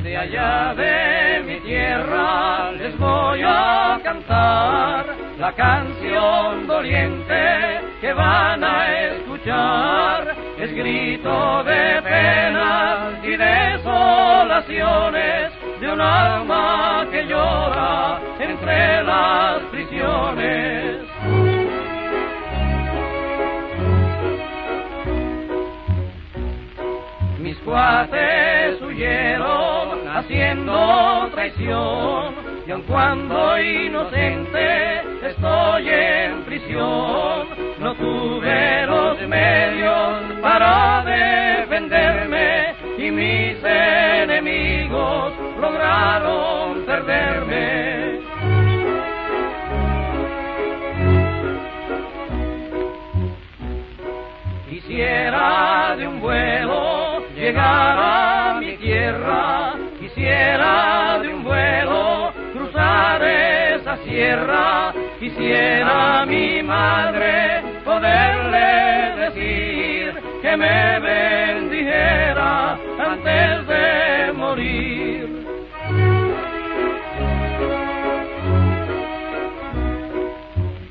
de allá de mi tierra les voy a cantar la canción doliente que van a escuchar. Es grito de penas y desolaciones de un alma que llora entre las prisiones. Mis cuates huyeron haciendo traición, y aun cuando inocente estoy en prisión, no tuve los medios para defenderme, y mis enemigos lograron perderme. Quisiera de un vuelo llegar a mi tierra, quisiera de un vuelo cruzar esa sierra, quisiera a mi madre poderle decir que me ve